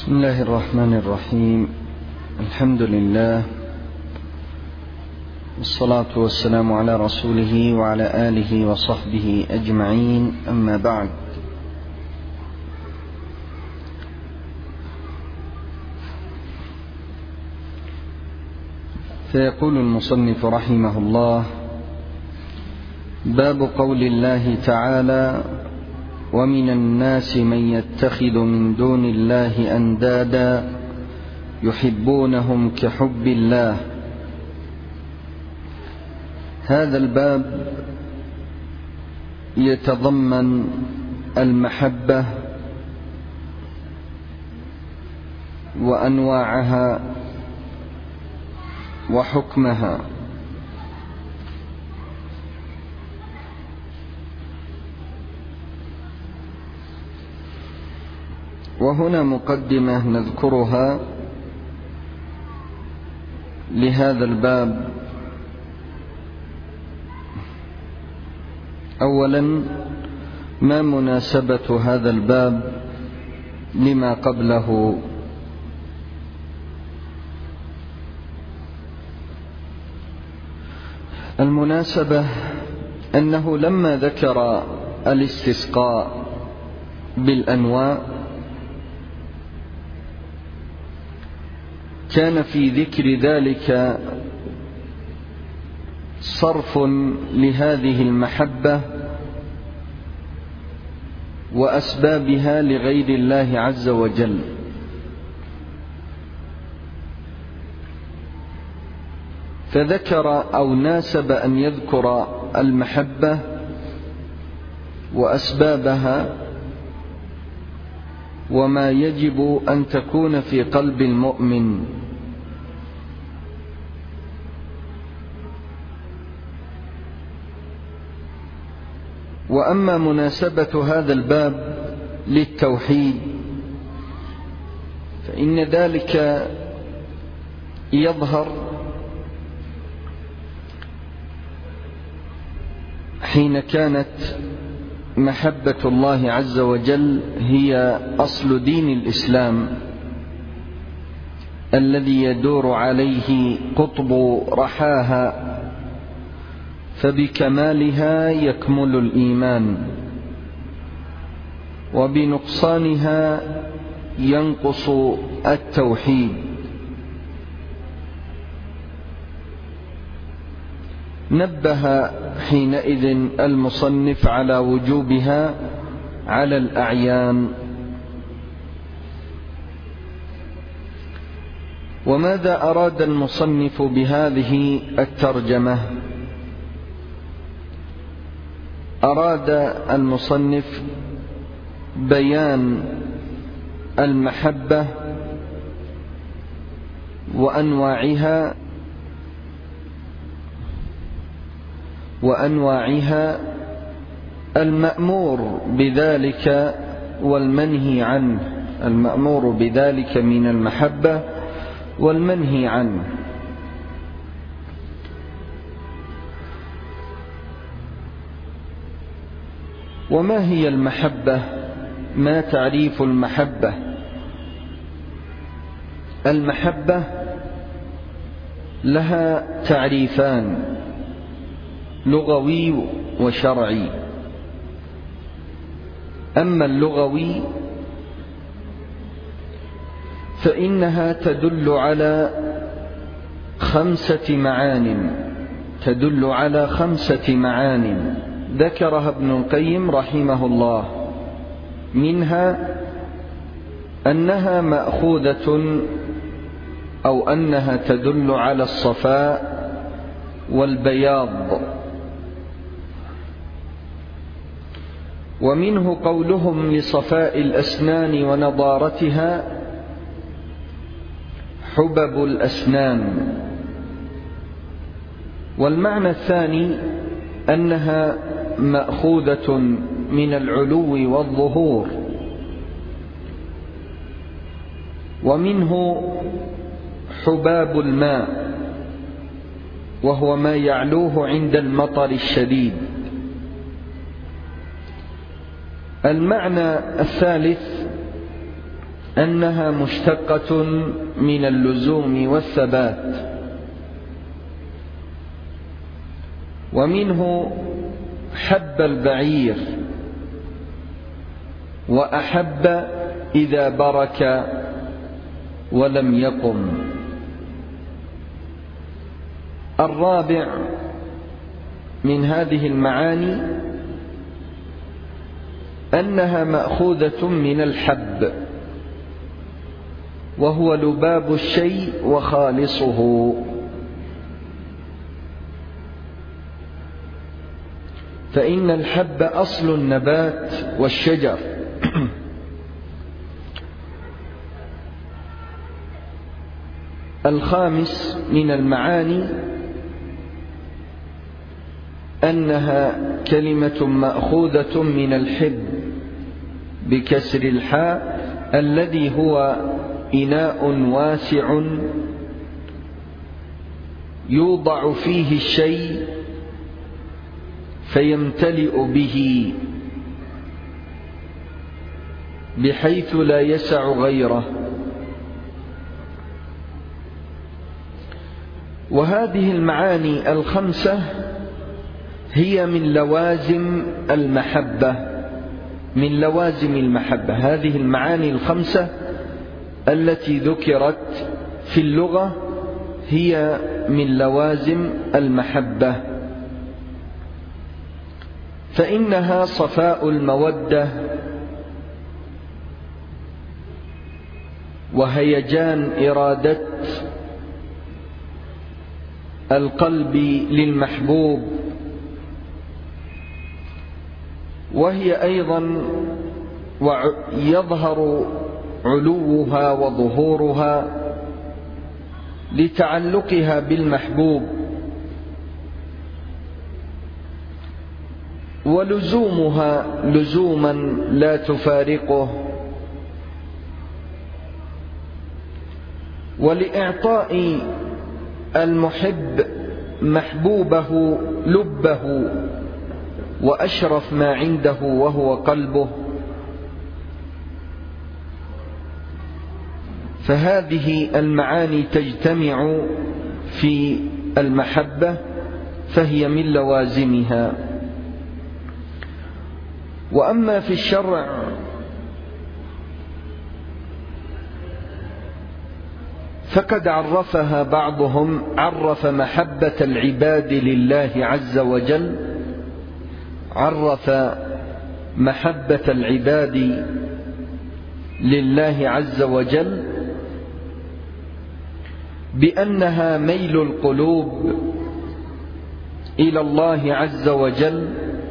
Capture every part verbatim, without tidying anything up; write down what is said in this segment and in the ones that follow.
بسم الله الرحمن الرحيم. الحمد لله والصلاة والسلام على رسوله وعلى آله وصحبه أجمعين، أما بعد. فيقول المصنف رحمه الله: باب قول الله تعالى: ومن الناس من يتخذ من دون الله أندادا يحبونهم كحب الله. هذا الباب يتضمن المحبة وأنواعها وحكمها. وهنا مقدمة نذكرها لهذا الباب. أولا، ما مناسبة هذا الباب لما قبله؟ المناسبة أنه لما ذكر الاستسقاء بالأنواع كان في ذكر ذلك صرف لهذه المحبة وأسبابها لغير الله عز وجل، فذكر أو ناسب أن يذكر المحبة وأسبابها وما يجب أن تكون في قلب المؤمن. وأما مناسبة هذا الباب للتوحيد فإن ذلك يظهر حين كانت محبة الله عز وجل هي أصل دين الإسلام الذي يدور عليه قطب رحاها، فبكمالها يكمل الإيمان وبنقصانها ينقص التوحيد. نبه حينئذ المصنف على وجوبها على الأعيان. وماذا أراد المصنف بهذه الترجمة؟ أراد المصنف بيان المحبة وأنواعها وأنواعها المأمور بذلك والمنهي عنه، المأمور بذلك من المحبة والمنهي عنه. وما هي المحبة؟ ما تعريف المحبة؟ المحبة لها تعريفان، لغوي وشرعي. أما اللغوي فإنها تدل على خمسة معان تدل على خمسة معان ذكرها ابن القيم رحمه الله. منها أنها مأخوذة أو أنها تدل على الصفاء والبياض. ومنه قولهم لصفاء الأسنان ونضارتها حبب الأسنان. والمعنى الثاني أنها مأخوذة من العلو والظهور. ومنه حباب الماء، وهو ما يعلوه عند المطر الشديد. المعنى الثالث أنها مشتقة من اللزوم والثبات، ومنه حب البعير وأحب إذا برك ولم يقم. الرابع من هذه المعاني أنها مأخوذة من الحب، وهو لباب الشيء وخالصه، فإن الحب أصل النبات والشجر. الخامس من المعاني أنها كلمة مأخوذة من الحب بكسر الحاء، الذي هو إناء واسع يوضع فيه الشيء فيمتلئ به بحيث لا يسع غيره. وهذه المعاني الخمسة هي من لوازم المحبة، من لوازم المحبة. هذه المعاني الخمسة التي ذكرت في اللغة هي من لوازم المحبة، فإنها صفاء المودة وهيجان إرادة القلب للمحبوب، وهي أيضا يظهر علوها وظهورها لتعلقها بالمحبوب، ولزومها لزوما لا تفارقه، ولإعطاء المحب محبوبه لبه وأشرف ما عنده وهو قلبه. فهذه المعاني تجتمع في المحبة، فهي من لوازمها. وأما في الشرع فقد عرفها بعضهم، عرف محبة العباد لله عز وجل، عرف محبة العباد لله عز وجل بأنها ميل القلوب إلى الله عز وجل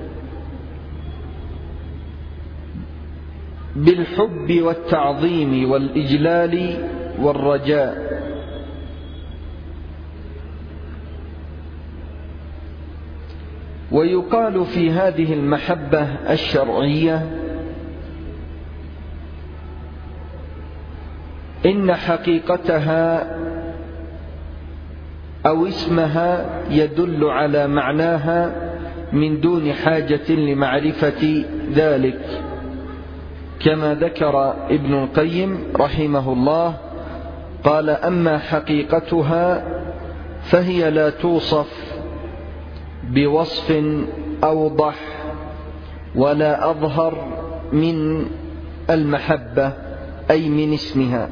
بالحب والتعظيم والإجلال والرجاء. ويقال في هذه المحبة الشرعية إن حقيقتها أو اسمها يدل على معناها من دون حاجة لمعرفة ذلك، كما ذكر ابن القيم رحمه الله قال: أما حقيقتها فهي لا توصف بوصف أوضح ولا أظهر من المحبة، أي من اسمها.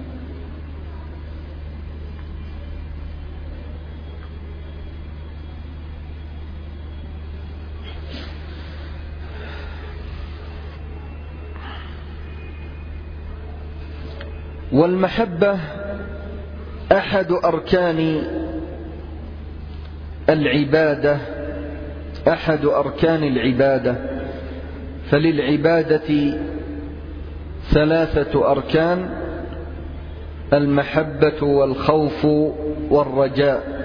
والمحبة أحد أركان العبادة، أحد أركان العبادة. فللعبادة ثلاثة أركان: المحبة والخوف والرجاء.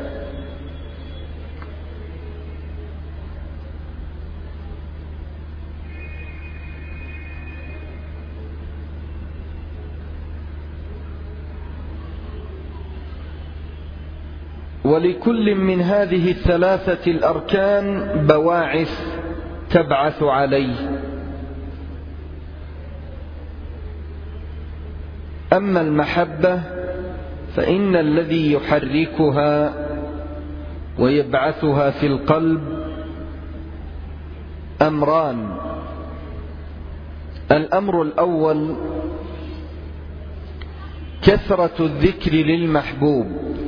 ولكل من هذه الثلاثة الأركان بواعث تبعث عليه. أما المحبة فإن الذي يحركها ويبعثها في القلب أمران. الأمر الأول كثرة الذكر للمحبوب،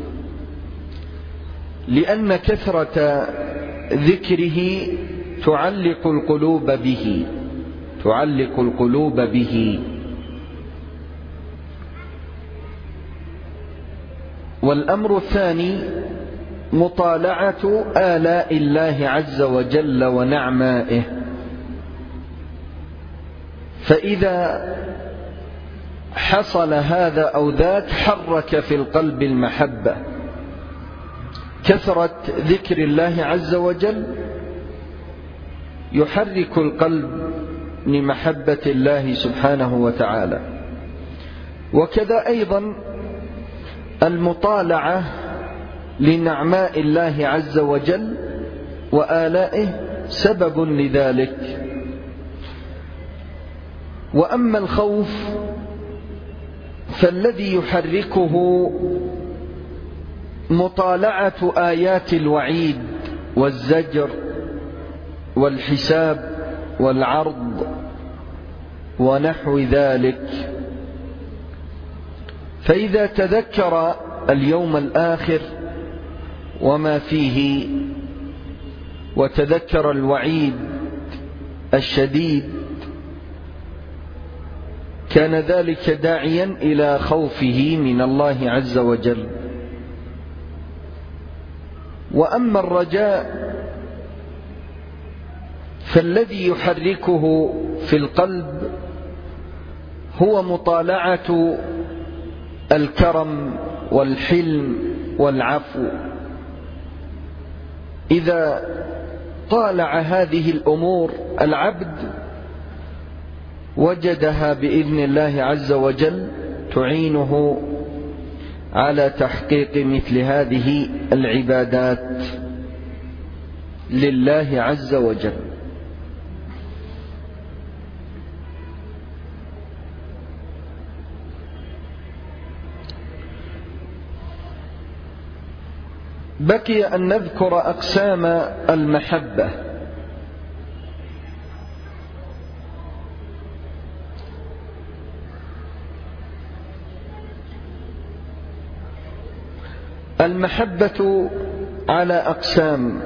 لأن كثرة ذكره تعلق القلوب به تعلق القلوب به والأمر الثاني مطالعة آلاء الله عز وجل ونعمائه، فإذا حصل هذا أو ذاك حرك في القلب المحبة. كثرة ذكر الله عز وجل يحرك القلب لمحبة الله سبحانه وتعالى. وكذا أيضا المطالعة لنعماء الله عز وجل وآلائه سبب لذلك. وأما الخوف فالذي يحركه مطالعة آيات الوعيد والزجر والحساب والعرض ونحو ذلك. فإذا تذكر اليوم الآخر وما فيه وتذكر الوعيد الشديد كان ذلك داعيا إلى خوفه من الله عز وجل. وأما الرجاء فالذي يحركه في القلب هو مطالعة الكرم والحلم والعفو. إذا طالع هذه الأمور العبد وجدها بإذن الله عز وجل تعينه على تحقيق مثل هذه العبادات لله عز وجل. بقي أن نذكر أقسام المحبة. المحبة على أقسام.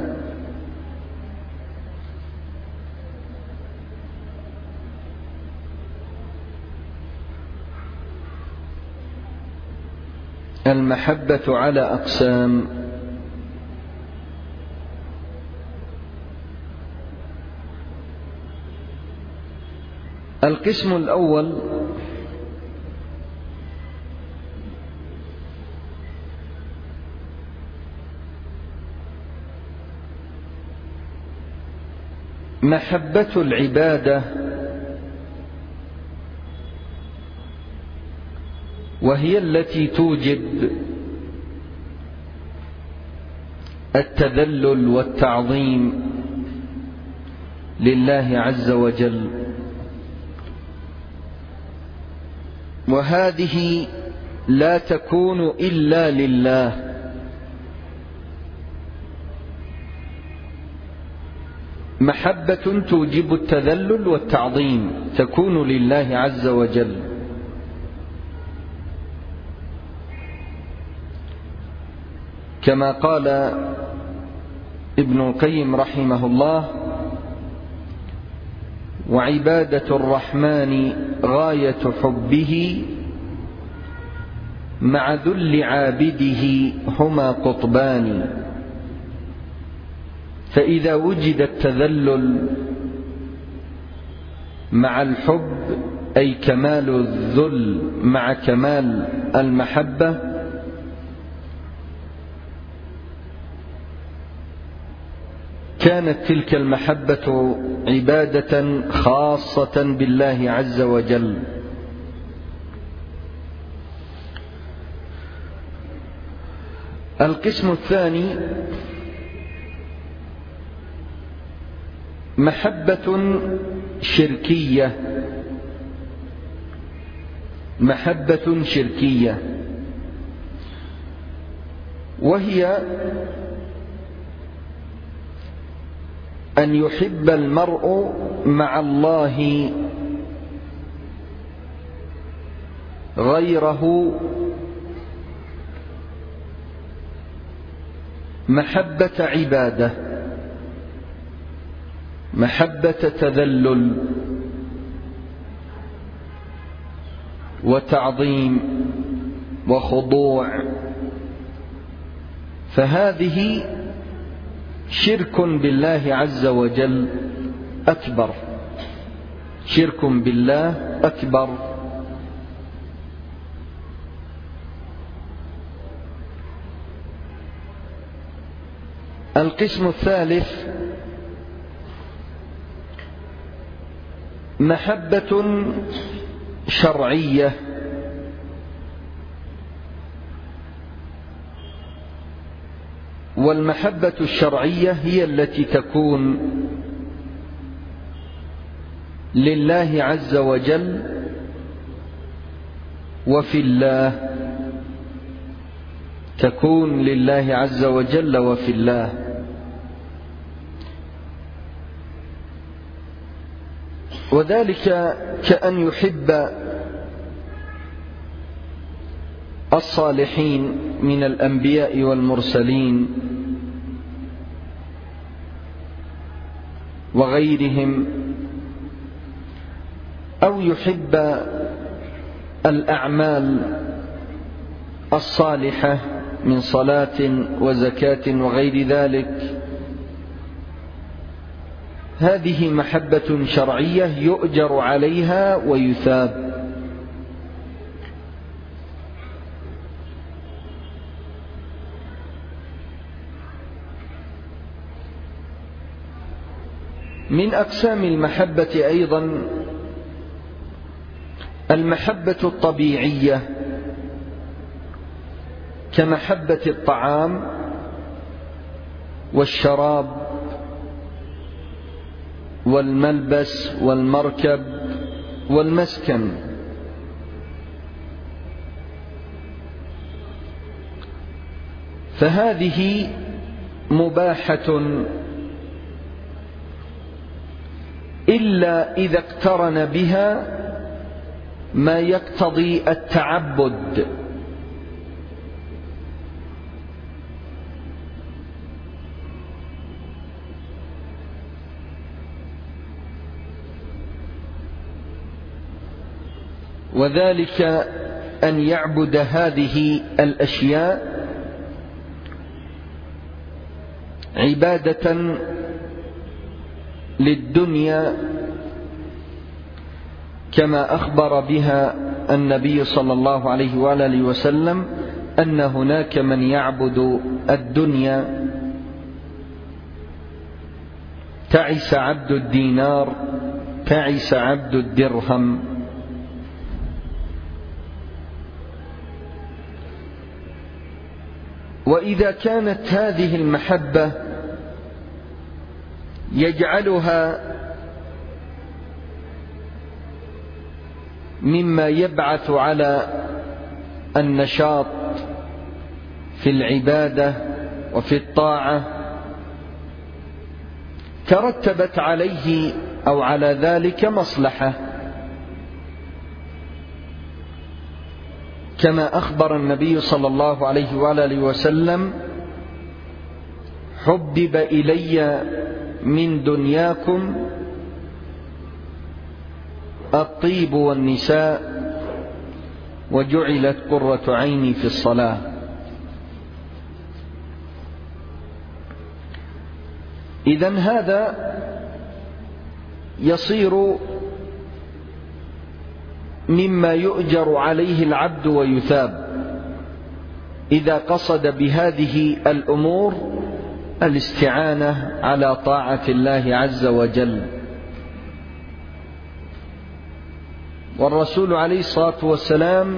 المحبة على أقسام. القسم الأول محبة العبادة، وهي التي توجب التذلل والتعظيم لله عز وجل. وهذه لا تكون إلا لله. محبة توجب التذلل والتعظيم تكون لله عز وجل. كما قال ابن القيم رحمه الله: وعبادة الرحمن غاية حبه مع ذل عابده هما قطبان. فإذا وجد التذلل مع الحب أي كمال الذل مع كمال المحبة كانت تلك المحبة عبادة خاصة بالله عز وجل. القسم الثاني محبة شركية، محبة شركية، وهي أن يحب المرء مع الله غيره محبة عبادة، محبة تذلل وتعظيم وخضوع، فهذه شرك بالله عز وجل أكبر، شرك بالله أكبر. القسم الثالث محبة شرعية، والمحبة الشرعية هي التي تكون لله عز وجل وفي الله، تكون لله عز وجل وفي الله. وذلك كأن يحب الصالحين من الأنبياء والمرسلين وغيرهم، أو يحب الأعمال الصالحة من صلاة وزكاة وغير ذلك. هذه محبة شرعية يؤجر عليها ويثاب. من أقسام المحبة أيضا المحبة الطبيعية، كمحبة الطعام والشراب والملبس والمركب والمسكن. فهذه مباحة إلا إذا اقترن بها ما يقتضي التعبد، وذلك أن يعبد هذه الأشياء عبادة للدنيا، كما أخبر بها النبي صلى الله عليه وآله وسلم أن هناك من يعبد الدنيا. تعس عبد الدينار، تعس عبد الدرهم. وإذا كانت هذه المحبة يجعلها مما يبعث على النشاط في العبادة وفي الطاعة، ترتبت عليه أو على ذلك مصلحة، كما أخبر النبي صلى الله عليه وآله وسلم: حبب إلي من دنياكم الطيب والنساء وجعلت قرة عيني في الصلاة. إذن هذا يصير مما يؤجر عليه العبد ويثاب إذا قصد بهذه الأمور الاستعانة على طاعة الله عز وجل. والرسول عليه الصلاة والسلام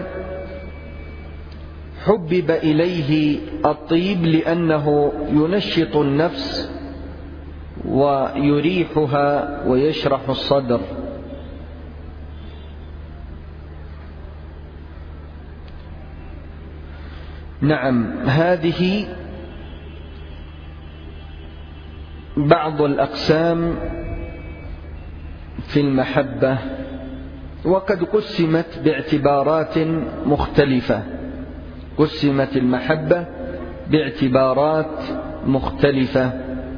حبب إليه الطيب لأنه ينشط النفس ويريحها ويشرح الصدر. نعم، هذه بعض الأقسام في المحبة، وقد قسمت باعتبارات مختلفة. قسمت المحبة باعتبارات مختلفة،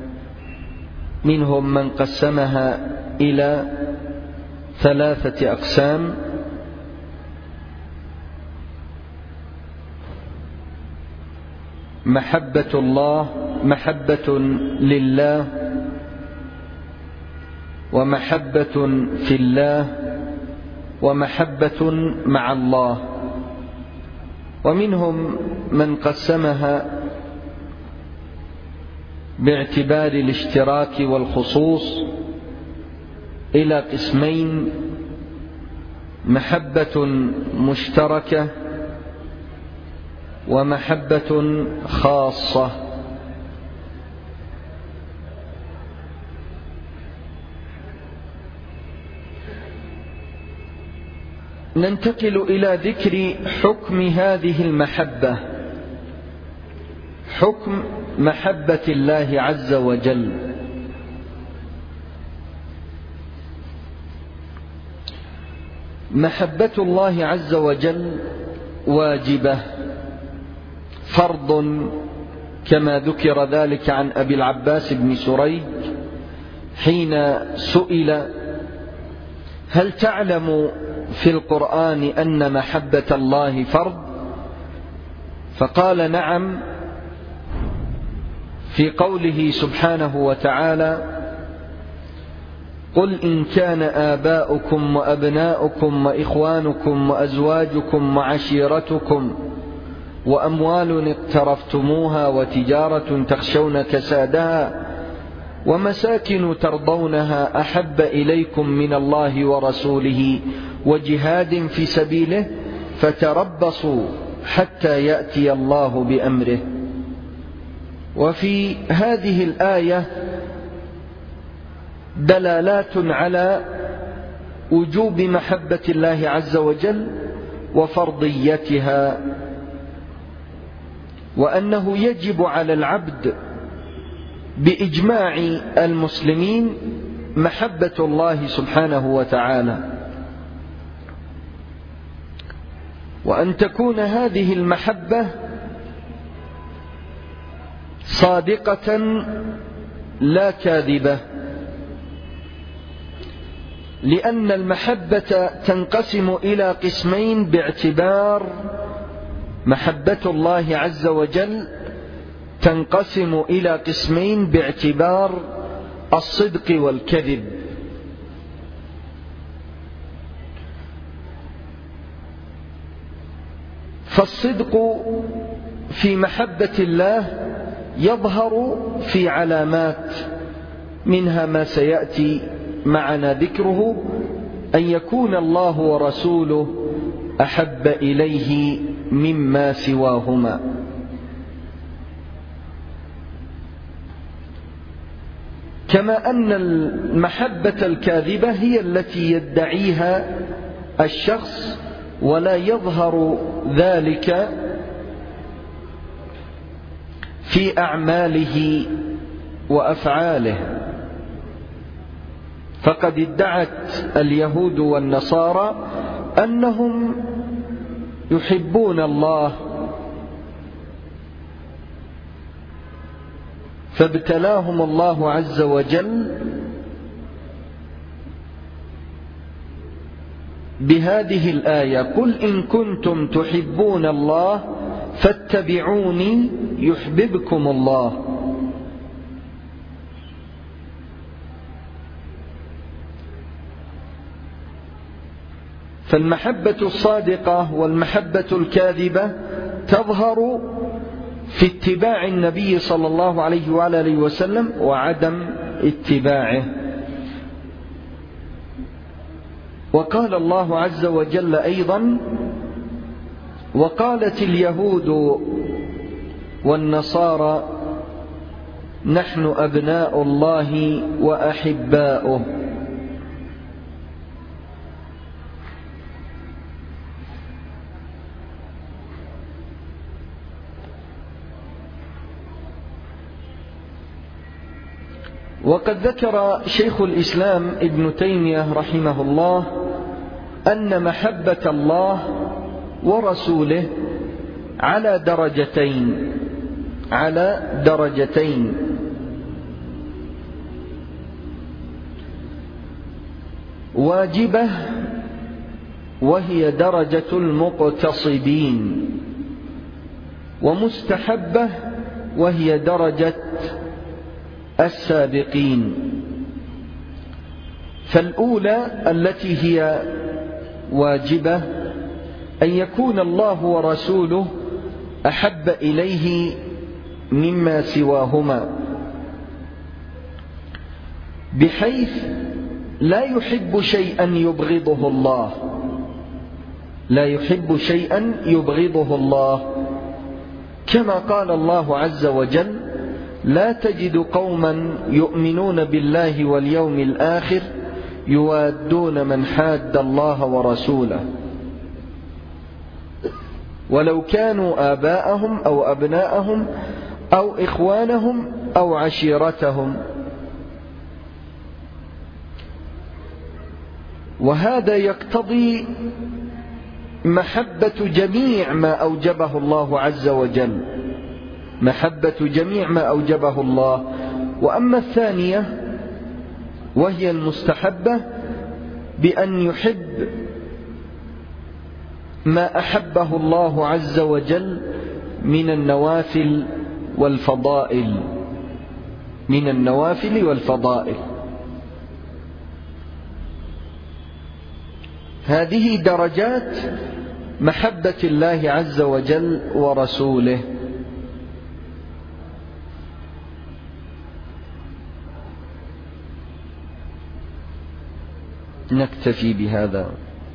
منهم من قسمها إلى ثلاثة أقسام: محبة الله، محبة لله، ومحبة في الله، ومحبة مع الله. ومنهم من قسمها باعتبار الاشتراك والخصوص إلى قسمين: محبة مشتركة ومحبة خاصة. ننتقل إلى ذكر حكم هذه المحبة، حكم محبة الله عز وجل. محبة الله عز وجل واجبة، فرض، كما ذكر ذلك عن أبي العباس بن سريج حين سئل: هل تعلم في القرآن أن محبة الله فرض؟ فقال: نعم، في قوله سبحانه وتعالى: قل إن كان آباؤكم وأبناؤكم وإخوانكم وأزواجكم وعشيرتكم وأموال اقترفتموها وتجارة تخشون كسادها ومساكن ترضونها أحب إليكم من الله ورسوله وجهاد في سبيله فتربصوا حتى يأتي الله بأمره. وفي هذه الآية دلالات على وجوب محبة الله عز وجل وفرضيتها، وأنه يجب على العبد بإجماع المسلمين محبة الله سبحانه وتعالى، وأن تكون هذه المحبة صادقة لا كاذبة، لأن المحبة تنقسم إلى قسمين باعتبار محبة الله عز وجل تنقسم إلى قسمين باعتبار الصدق والكذب. فالصدق في محبة الله يظهر في علامات، منها ما سيأتي معنا ذكره: أن يكون الله ورسوله أحب إليه مما سواهما. كما أن المحبة الكاذبة هي التي يدعيها الشخص ولا يظهر ذلك في أعماله وأفعاله. فقد ادعت اليهود والنصارى أنهم يحبون الله، فابتلاهم الله عز وجل بهذه الآية: قل إن كنتم تحبون الله فاتبعوني يحببكم الله. فالمحبة الصادقة والمحبة الكاذبة تظهر في اتباع النبي صلى الله عليه وآله وسلم وعدم اتباعه. وقال الله عز وجل أيضا: وقالت اليهود والنصارى نحن أبناء الله وأحباؤه. وقد ذكر شيخ الإسلام ابن تيمية رحمه الله أن محبة الله ورسوله على درجتين على درجتين واجبة وهي درجة المقتصدين، ومستحبة وهي درجة السابقين. فالأولى التي هي واجبة أن يكون الله ورسوله أحب إليه مما سواهما، بحيث لا يحب شيئا يبغضه الله لا يحب شيئا يبغضه الله كما قال الله عز وجل: لا تجد قوما يؤمنون بالله واليوم الآخر يوادون من حاد الله ورسوله ولو كانوا آباءهم أو أبناءهم أو إخوانهم أو عشيرتهم. وهذا يقتضي محبة جميع ما أوجبه الله عز وجل محبة جميع ما أوجبه الله. وأما الثانية وهي المستحبة بأن يحب ما أحبه الله عز وجل من النوافل والفضائل من النوافل والفضائل هذه درجات محبة الله عز وجل ورسوله. نكتفي بهذا.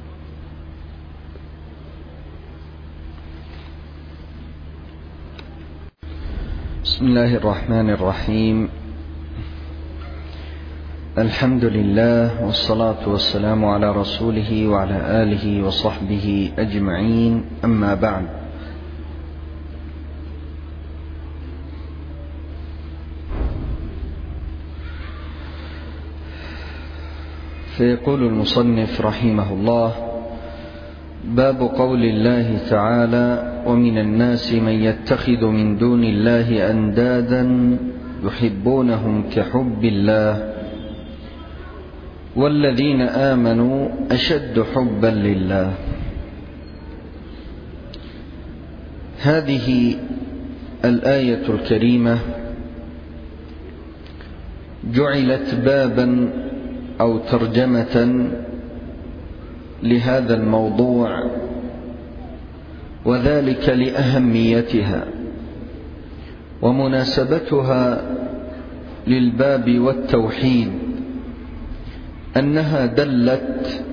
بسم الله الرحمن الرحيم. الحمد لله والصلاة والسلام على رسوله وعلى آله وصحبه أجمعين، أما بعد. فيقول المصنف رحمه الله: باب قول الله تعالى: ومن الناس من يتخذ من دون الله أندادا يحبونهم كحب الله والذين آمنوا أشد حبا لله. هذه الآية الكريمة جعلت بابا أو ترجمة لهذا الموضوع، وذلك لأهميتها ومناسبتها للباب والتوحيد، أنها دلت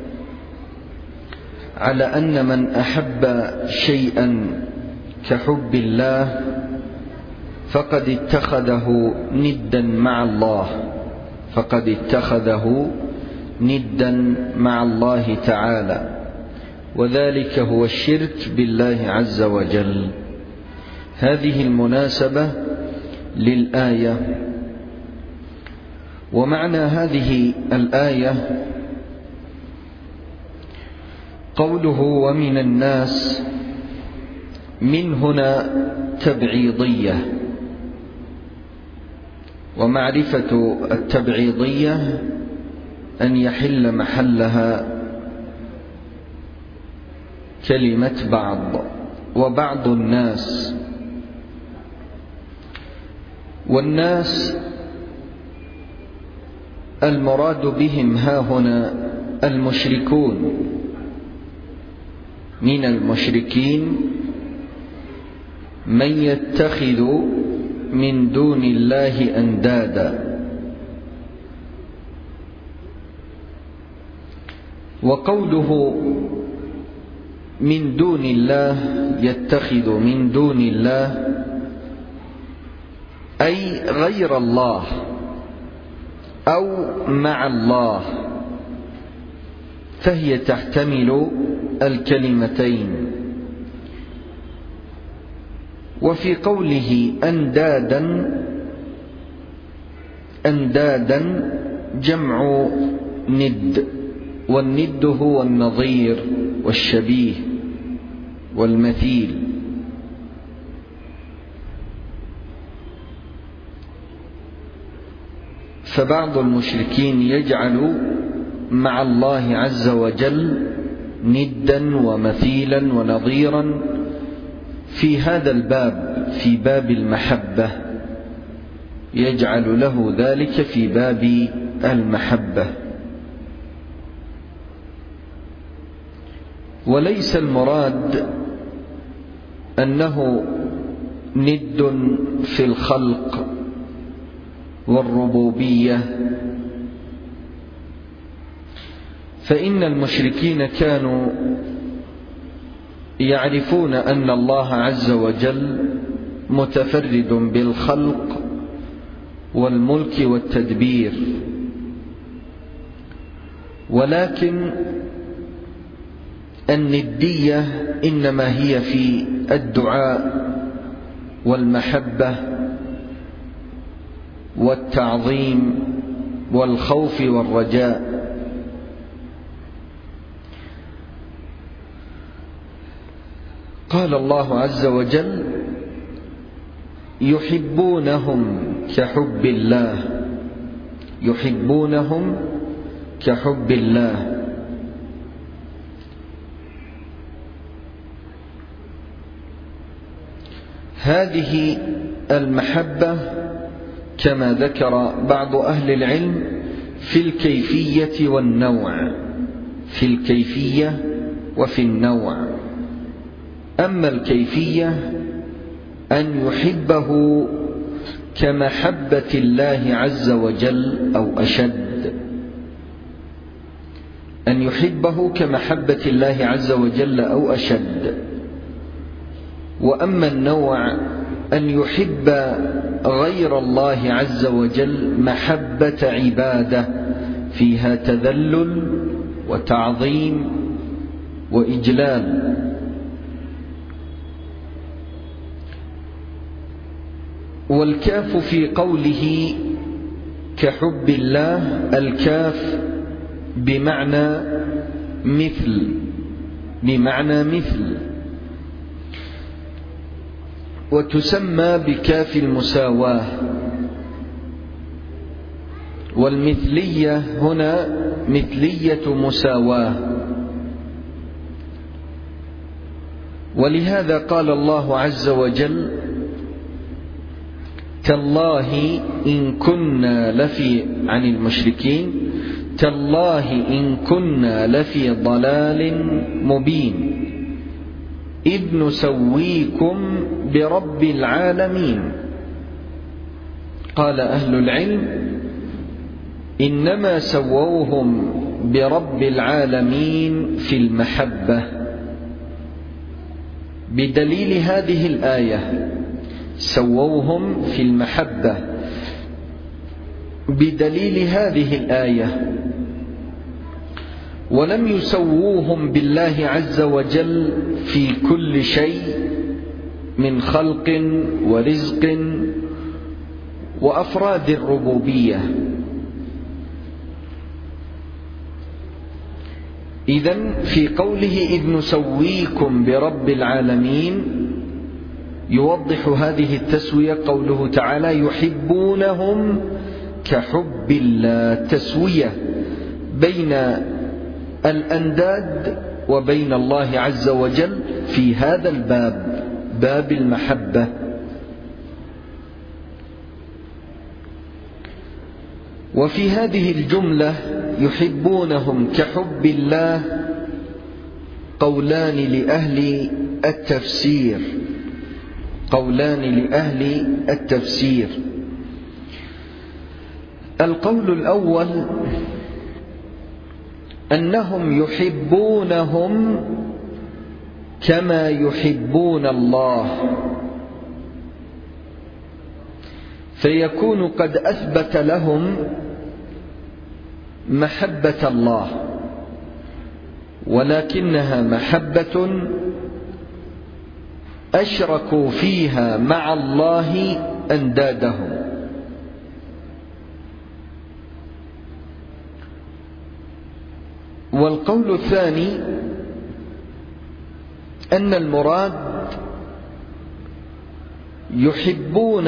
على أن من أحب شيئا كحب الله فقد اتخذه ندا مع الله فقد اتخذه ندا مع الله تعالى، وذلك هو الشرك بالله عز وجل. هذه المناسبة للآية. ومعنى هذه الآية قوله: ومن الناس، من هنا تبعيضية، ومعرفة التبعيضية أن يحل محلها كلمة بعض، وبعض الناس. والناس المراد بهم هاهنا المشركون، من المشركين من يتخذ من دون الله أندادا. وقوله من دون الله، يتخذ من دون الله أي غير الله أو مع الله، فهي تحتمل الكلمتين. وفي قوله أندادا أندادا جمع ند، والند هو النظير والشبيه والمثيل. فبعض المشركين يجعل مع الله عز وجل ندا ومثيلا ونظيرا في هذا الباب، في باب المحبة، يجعل له ذلك في باب المحبة. وليس المراد أنه ند في الخلق والربوبية، فإن المشركين كانوا يعرفون أن الله عز وجل متفرد بالخلق والملك والتدبير، ولكن الندية إنما هي في الدعاء والمحبة والتعظيم والخوف والرجاء. قال الله عز وجل: يحبونهم كحب الله، يحبونهم كحب الله. هذه المحبة كما ذكر بعض أهل العلم في الكيفية والنوع، في الكيفية وفي النوع. أما الكيفية أن يحبه كمحبة الله عز وجل أو أشد، أن يحبه كمحبة الله عز وجل أو أشد. وأما النوع أن يحب غير الله عز وجل محبة عبادة فيها تذلل وتعظيم وإجلال. والكاف في قوله كحب الله، الكاف بمعنى مثل، بمعنى مثل، وتسمى بكاف المساواة. والمثلية هنا مثلية مساواة. ولهذا قال الله عز وجل: تالله إن كنا لفي، عن المشركين: تالله إن كنا لفي ضلال مبين إذ نسويكم برب العالمين. قال أهل العلم: إنما سووهم برب العالمين في المحبة، بدليل هذه الآية. سووهم في المحبة بدليل هذه الآية، ولم يسووهم بالله عز وجل في كل شيء من خلق ورزق وأفراد الربوبية. إذن في قوله إذ نسويكم برب العالمين يوضح هذه التسوية قوله تعالى: يحبونهم كحب الله، تسوية بين الأنداد وبين الله عز وجل في هذا الباب، باب المحبة. وفي هذه الجملة يحبونهم كحب الله قولان لأهل التفسير، قولان لأهل التفسير. القول الأول أنهم يحبونهم كما يحبون الله، فيكون قد أثبت لهم محبة الله، ولكنها محبة أشركوا فيها مع الله أندادهم. القول الثاني أن المراد يحبون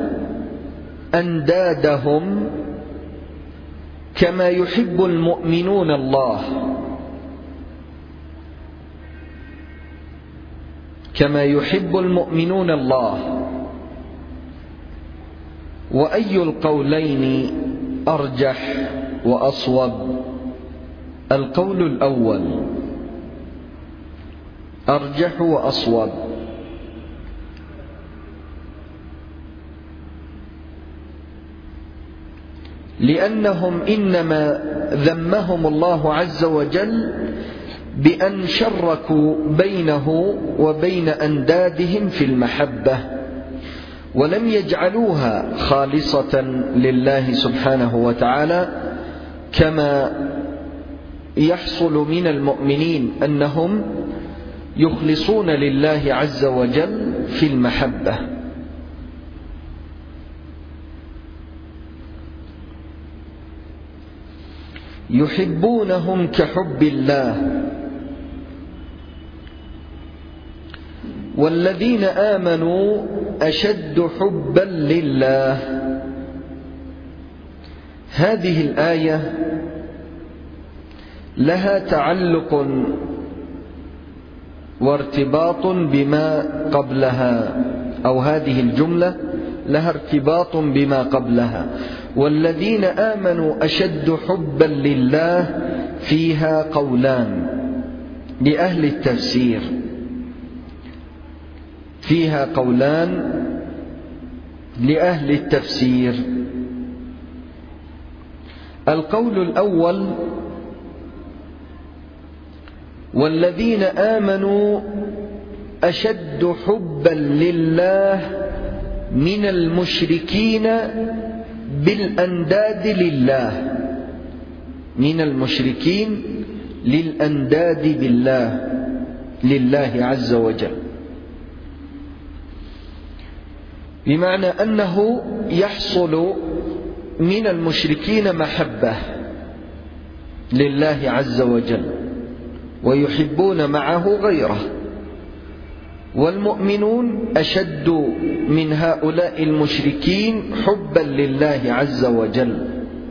أندادهم كما يحب المؤمنون الله، كما يحب المؤمنون الله. وأي القولين أرجح وأصوب؟ القول الأول أرجح وأصوب، لأنهم إنما ذمهم الله عز وجل بأن شركوا بينه وبين أندادهم في المحبة، ولم يجعلوها خالصة لله سبحانه وتعالى كما يحصل من المؤمنين أنهم يخلصون لله عز وجل في المحبة. يحبونهم كحب الله. والذين آمنوا أشد حبا لله. هذه الآية لها تعلق وارتباط بما قبلها، أو هذه الجملة لها ارتباط بما قبلها. والذين آمنوا أشد حبا لله فيها قولان لأهل التفسير، فيها قولان لأهل التفسير. القول الأول: والذين آمنوا أشد حبا لله من المشركين بالأنداد لله، من المشركين للأنداد بالله لله عز وجل، بمعنى أنه يحصل من المشركين محبة لله عز وجل ويحبون معه غيره، والمؤمنون أشد من هؤلاء المشركين حبا لله عز وجل،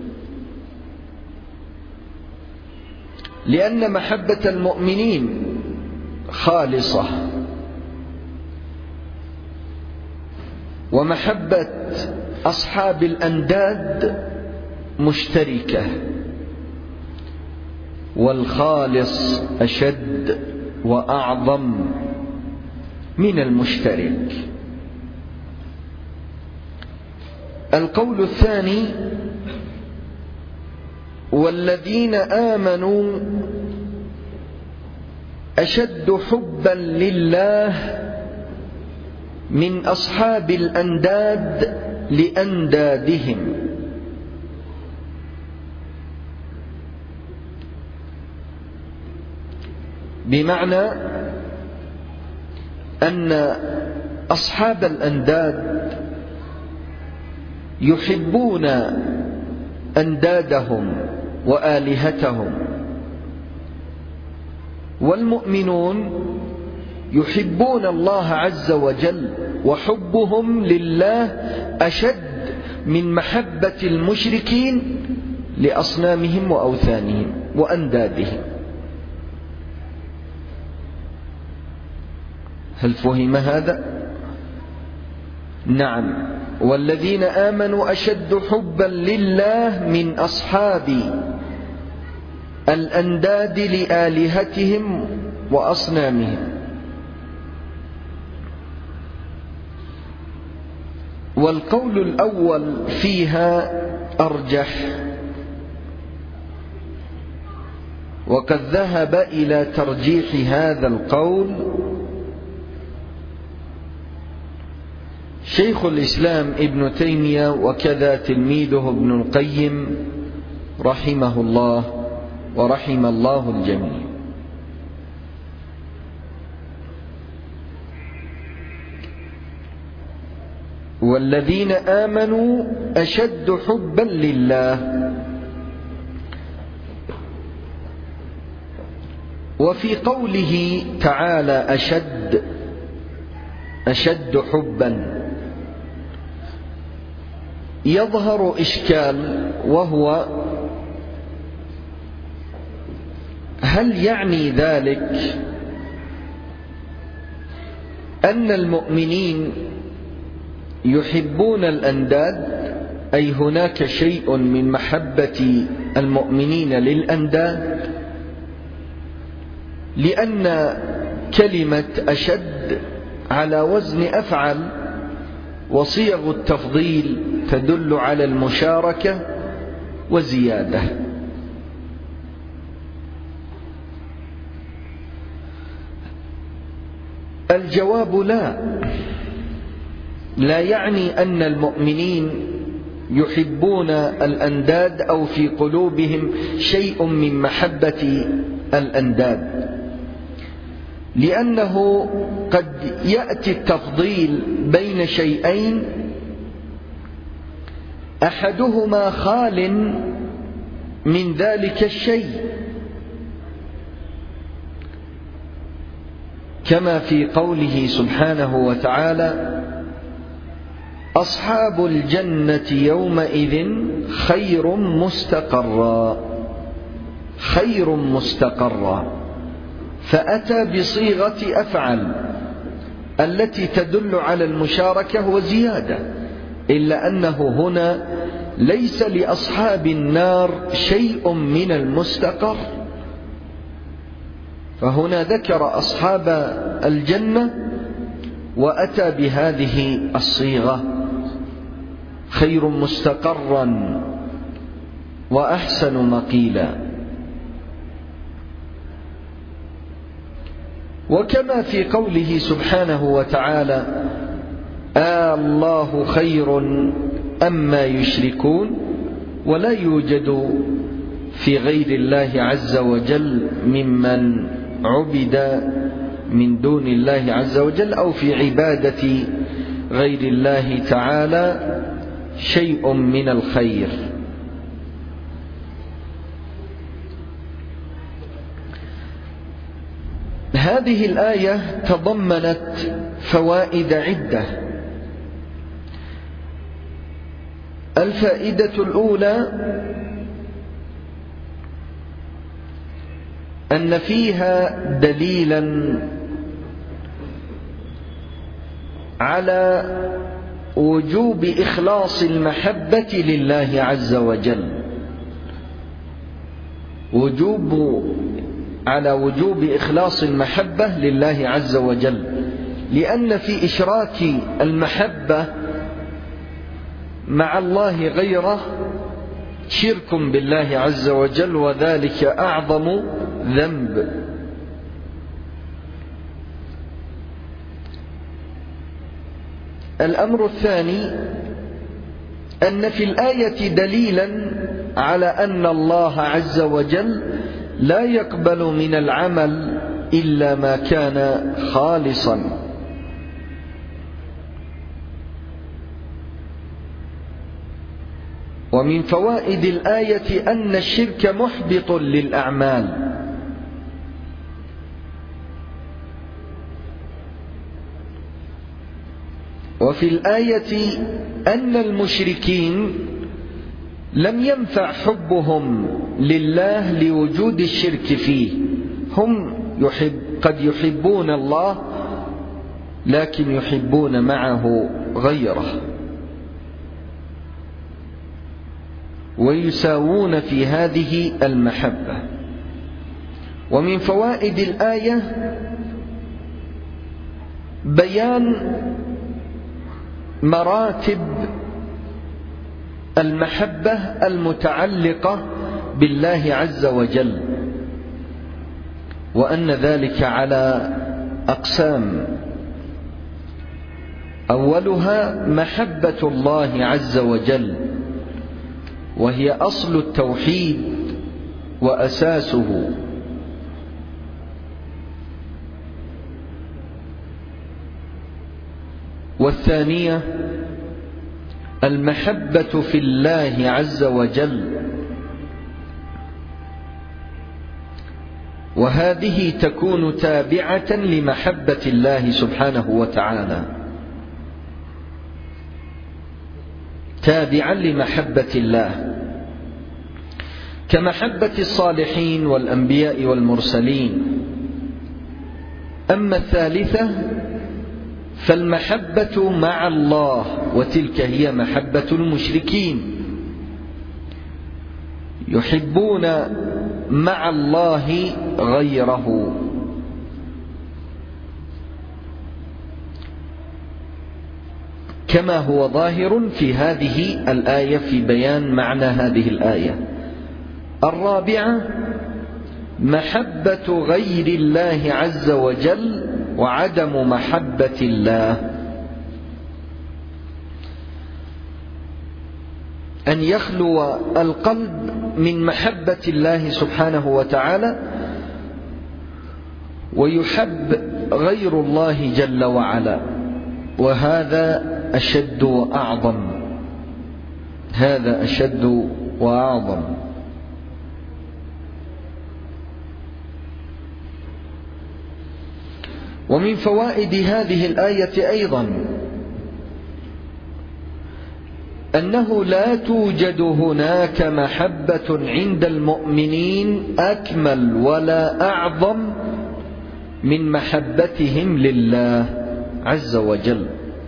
لأن محبة المؤمنين خالصة، ومحبة أصحاب الأنداد مشتركة، والخالص أشد وأعظم من المشترك. القول الثاني: والذين آمنوا أشد حبا لله من أصحاب الأنداد لأندادهم. بمعنى أن أصحاب الأنداد يحبون أندادهم وآلهتهم، والمؤمنون يحبون الله عز وجل، وحبهم لله أشد من محبة المشركين لأصنامهم وأوثانهم وأندادهم. هل فهم هذا؟ نعم. والذين آمنوا أشد حبا لله من أصحاب الأنداد لآلهتهم وأصنامهم. والقول الأول فيها أرجح، وقد ذهب إلى ترجيح هذا القول شيخ الإسلام ابن تيمية، وكذا تلميذه ابن القيم رحمه الله ورحم الله الجميع. والذين آمنوا أشد حبا لله، وفي قوله تعالى أشد أشد حبا يظهر إشكال، وهو هل يعني ذلك أن المؤمنين يحبون الأنداد، أي هناك شيء من محبة المؤمنين للأنداد؟ لأن كلمة أشد على وزن أفعل، وصيغ التفضيل تدل على المشاركة وزيادة. الجواب لا، لا يعني أن المؤمنين يحبون الأنداد أو في قلوبهم شيء من محبة الأنداد، لأنه قد يأتي التفضيل بين شيئين أحدهما خال من ذلك الشيء، كما في قوله سبحانه وتعالى أصحاب الجنة يومئذ خير مستقرا، خير مستقرا، فأتى بصيغة أفعل التي تدل على المشاركة وزيادة، إلا أنه هنا ليس لأصحاب النار شيء من المستقر، فهنا ذكر أصحاب الجنة وأتى بهذه الصيغة خير مستقرا وأحسن مقيلا. وكما في قوله سبحانه وتعالى آه الله خير أما يشركون، ولا يوجد في غير الله عز وجل ممن عبد من دون الله عز وجل أو في عبادة غير الله تعالى شيء من الخير. هذه الآية تضمنت فوائد عدة. الفائدة الأولى أن فيها دليلا على وجوب إخلاص المحبة لله عز وجل، وجوب على وجوب إخلاص المحبة لله عز وجل، لأن في إشراك المحبة مع الله غيره شرك بالله عز وجل، وذلك أعظم ذنب. الأمر الثاني أن في الآية دليلا على أن الله عز وجل لا يقبل من العمل إلا ما كان خالصا. ومن فوائد الآية أن الشرك محبط للأعمال، وفي الآية أن المشركين لم ينفع حبهم لله لوجود الشرك فيه، هم يحب قد يحبون الله لكن يحبون معه غيره، ويساوون في هذه المحبة. ومن فوائد الآية بيان مراتب المحبة المتعلقة بالله عز وجل، وأن ذلك على أقسام. أولها محبة الله عز وجل، وهي أصل التوحيد وأساسه. والثانية المحبة في الله عز وجل، وهذه تكون تابعة لمحبة الله سبحانه وتعالى، تابعا لمحبة الله كمحبة الصالحين والأنبياء والمرسلين. أما الثالثة فالمحبة مع الله، وتلك هي محبة المشركين، يحبون مع الله غيره. كما هو ظاهر في هذه الآية في بيان معنى هذه الآية. الرابعة محبة غير الله عز وجل وعدم محبة الله، أن يخلو القلب من محبة الله سبحانه وتعالى ويحب غير الله جل وعلا، وهذا أشد وأعظم، هذا أشد وأعظم. ومن فوائد هذه الآية أيضا أنه لا توجد هناك محبة عند المؤمنين أكمل ولا أعظم من محبتهم لله عز وجل.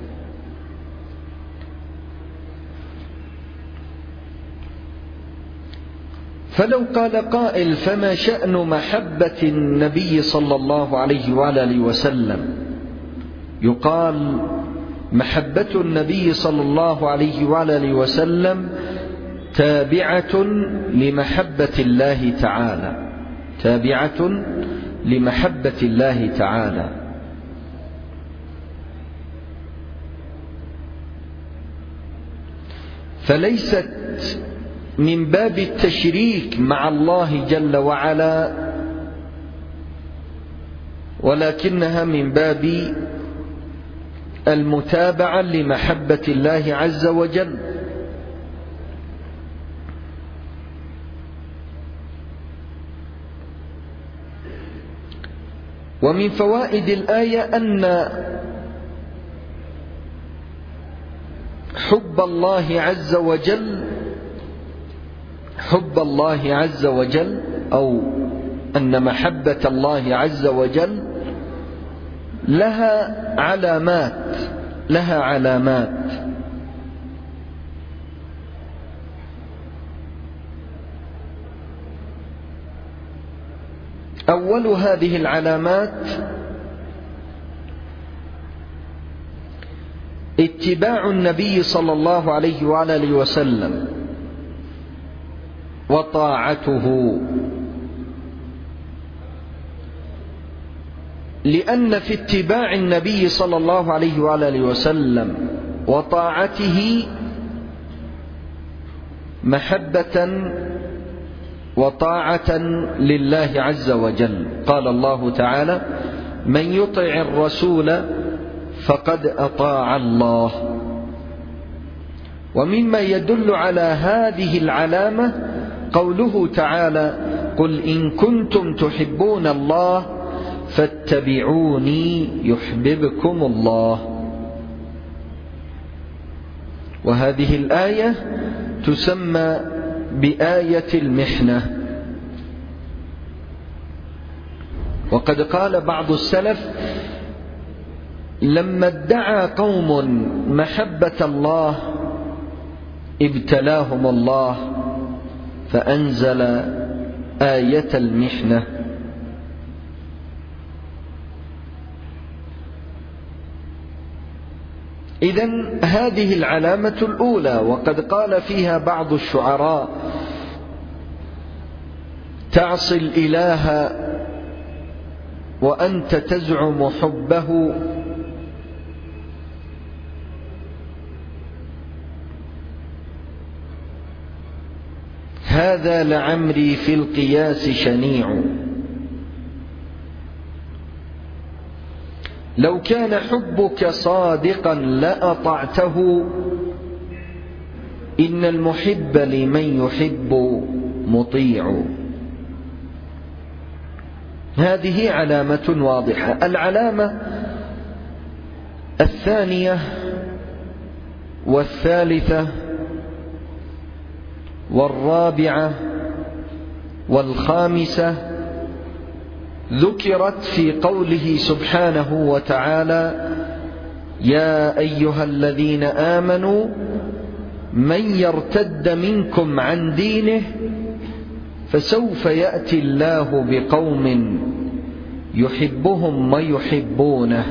فلو قال قائل فما شأن محبة النبي صلى الله عليه وآله وسلم؟ يقال محبة النبي صلى الله عليه وآله وسلم تابعة لمحبة الله تعالى، تابعة لمحبة الله تعالى. فليست من باب التشريك مع الله جل وعلا، ولكنها من باب المتابعة لمحبة الله عز وجل. ومن فوائد الآية أن حب الله عز وجل حب الله عز وجل أو أن محبة الله عز وجل لها علامات لها علامات أول هذه العلامات اتباع النبي صلى الله عليه وآله وسلم وطاعته، لأن في اتباع النبي صلى الله عليه وآله وسلم وطاعته محبة وطاعة لله عز وجل. قال الله تعالى: من يطع الرسول فقد أطاع الله. ومما يدل على هذه العلامة قوله تعالى: قل إن كنتم تحبون الله فاتبعوني يحببكم الله. وهذه الآية تسمى بآية المحنة. وقد قال بعض السلف: لما ادعى قوم محبة الله ابتلاهم الله فأنزل آية المحنة. إذن هذه العلامة الأولى، وقد قال فيها بعض الشعراء: تعصي الإله وأنت تزعم حبه، هذا لعمري في القياس شنيع. لو كان حبك صادقا لأطعته، إن المحب لمن يحب مطيع. هذه علامة واضحة. العلامة الثانية والثالثة والرابعة والخامسة ذكرت في قوله سبحانه وتعالى: يا أيها الذين آمنوا من يرتد منكم عن دينه فسوف يأتي الله بقوم يحبهم ويحبونه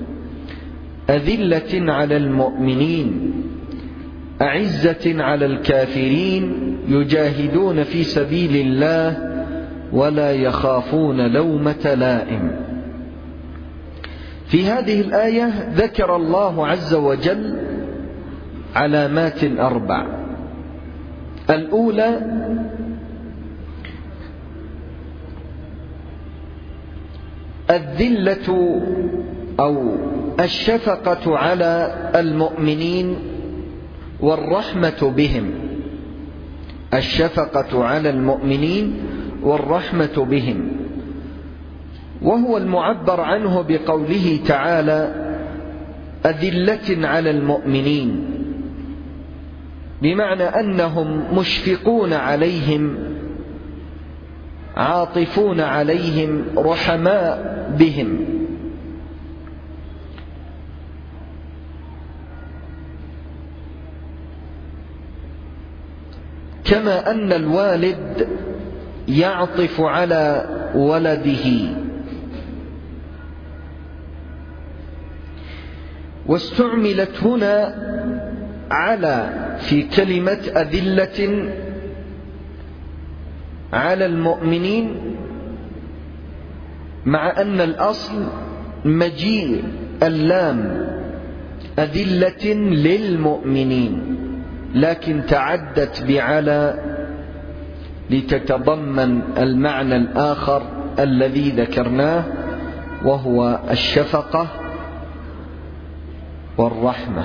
أذلة على المؤمنين أعزة على الكافرين يجاهدون في سبيل الله ولا يخافون لومة لائم. في هذه الآية ذكر الله عز وجل علامات أربع. الأولى الذلة أو الشفقة على المؤمنين والرحمة بهم، الشفقة على المؤمنين والرحمة بهم، وهو المعبر عنه بقوله تعالى: أذلة على المؤمنين، بمعنى أنهم مشفقون عليهم، عاطفون عليهم، رحماء بهم. كما أن الوالد يعطف على ولده. واستعملت هنا على في كلمة أذلة على المؤمنين، مع أن الأصل مجيء اللام أذلة للمؤمنين، لكن تعدت بعلى لتتضمن المعنى الآخر الذي ذكرناه، وهو الشفقة والرحمة.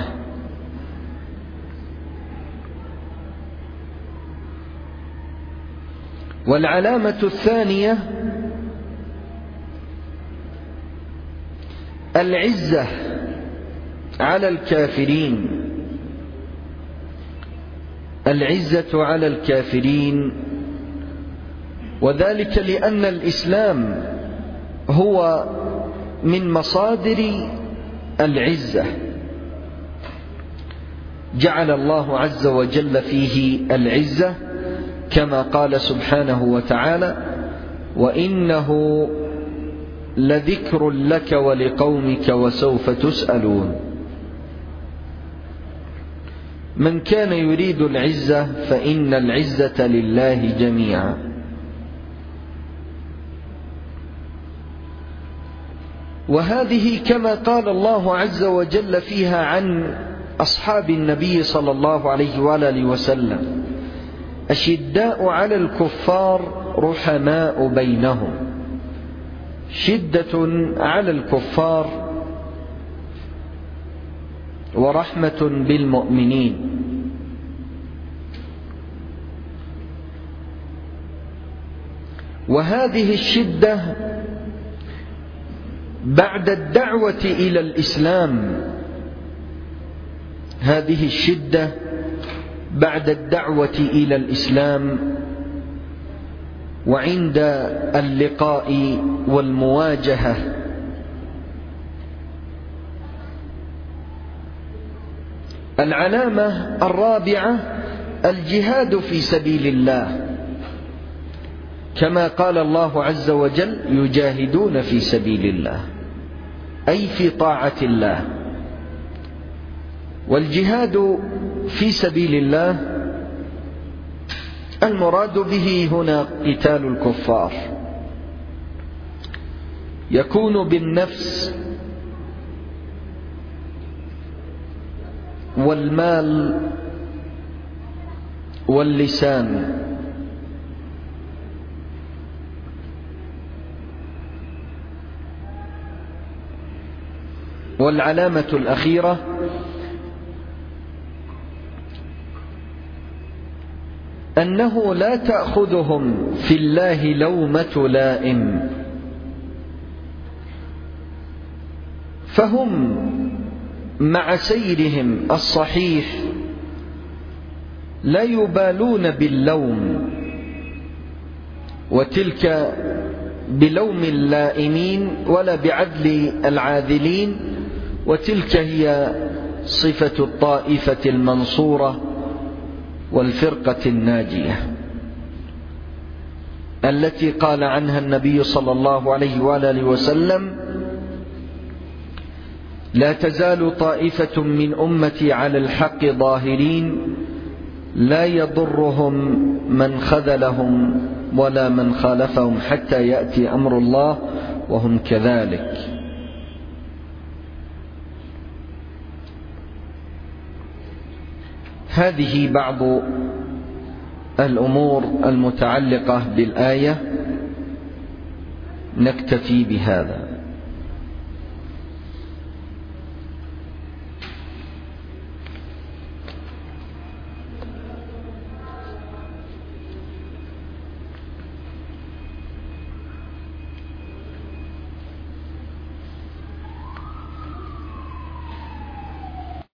والعلامة الثانية العزة على الكافرين، العزة على الكافرين، وذلك لأن الإسلام هو من مصادر العزة، جعل الله عز وجل فيه العزة كما قال سبحانه وتعالى: وإنه لذكر لك ولقومك وسوف تسألون. من كان يريد العزة فإن العزة لله جميعا. وهذه كما قال الله عز وجل فيها عن أصحاب النبي صلى الله عليه وآله وسلم: أشداء على الكفار رحماء بينهم. شدة على الكفار ورحمة بالمؤمنين. وهذه الشدة بعد الدعوة إلى الإسلام، هذه الشدة بعد الدعوة إلى الإسلام وعند اللقاء والمواجهة. العلامة الرابعة الجهاد في سبيل الله، كما قال الله عز وجل: يجاهدون في سبيل الله، أي في طاعة الله. والجهاد في سبيل الله المراد به هنا قتال الكفار، يكون بالنفس والمال واللسان. والعلامة الأخيرة أنه لا تأخذهم في الله لومة لائم، فهم مع سيرهم الصحيح لا يبالون باللوم، وتلك بلوم اللائمين ولا بعدل العاذلين، وتلك هي صفة الطائفة المنصورة والفرقة الناجية التي قال عنها النبي صلى الله عليه وآله وسلم: لا تزال طائفة من أمتي على الحق ظاهرين لا يضرهم من خذلهم ولا من خالفهم حتى يأتي أمر الله وهم كذلك. هذه بعض الأمور المتعلقة بالآية، نكتفي بهذا.